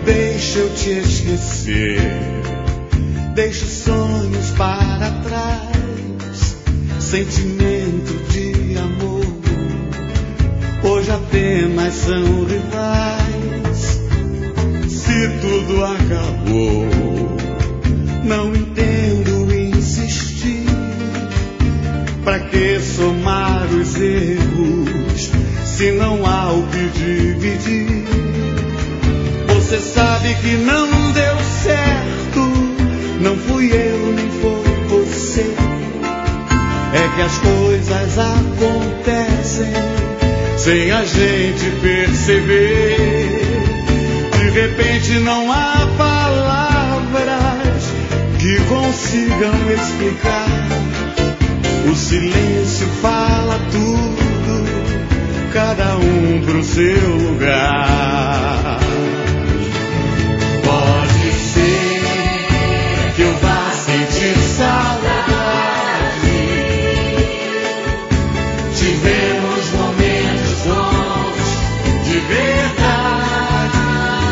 deixa eu te esquecer, deixa os sonhos para trás, sentimento de amor, hoje apenas são rivais. Se tudo acabou, não entendo insistir, pra que somar os erros, se não há o que dividir? Você sabe que não deu certo, não fui eu nem foi você. É que as coisas acontecem sem a gente perceber. De repente não há palavras que consigam explicar. O silêncio fala tudo, cada um pro seu lugar. Pode ser que eu vá sentir saudade, tivemos momentos bons de verdade.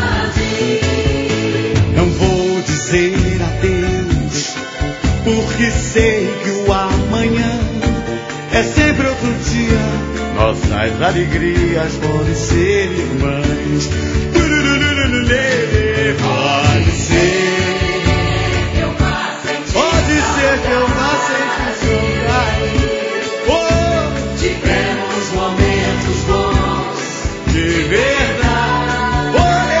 Não vou dizer adeus, porque sei que o amanhã é sempre outro dia. Nossas alegrias podem ser irmãs. Pode ser que eu vá sentir saudade. Oh, tivemos momentos bons de verdade.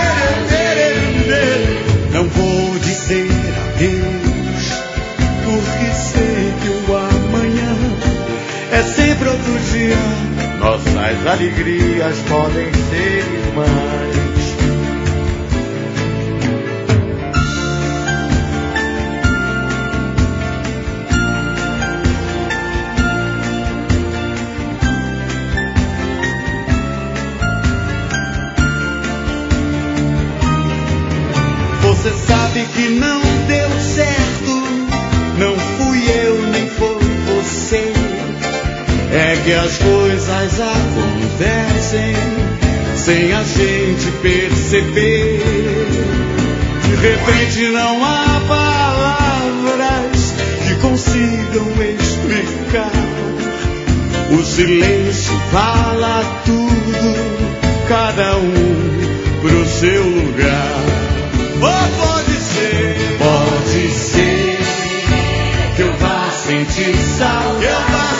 Não vou dizer adeus, porque sei que o amanhã é sempre outro dia. Nossas alegrias podem ser irmãs. Você sabe que não deu certo, não fui eu nem foi você. É que as coisas acontecem sem a gente perceber. De repente não há palavras que consigam explicar. O silêncio fala tudo, cada um pro seu lugar. Oh, pode ser que eu vá sentir saudade.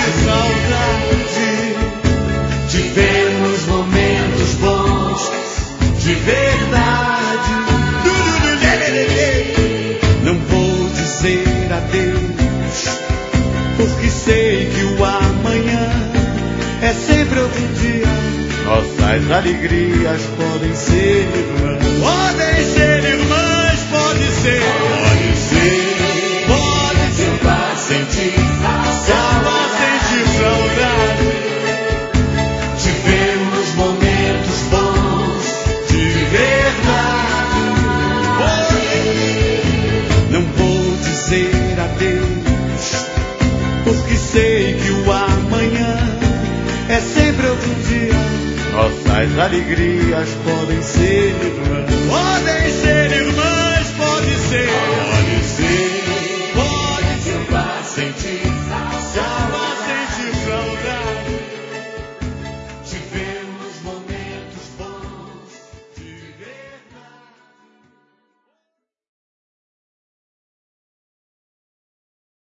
Tivemos momentos bons de verdade. Não vou dizer adeus, porque sei que o amanhã é sempre outro dia. Nossas alegrias podem ser irmãs. Podem ser irmãs, pode ser. Pode ser, vai sentir saudade. Tivemos momentos bons de verdade. Não vou dizer adeus, porque sei que o amanhã é sempre outro dia. Nossas alegrias podem ser irmãs. Podem ser.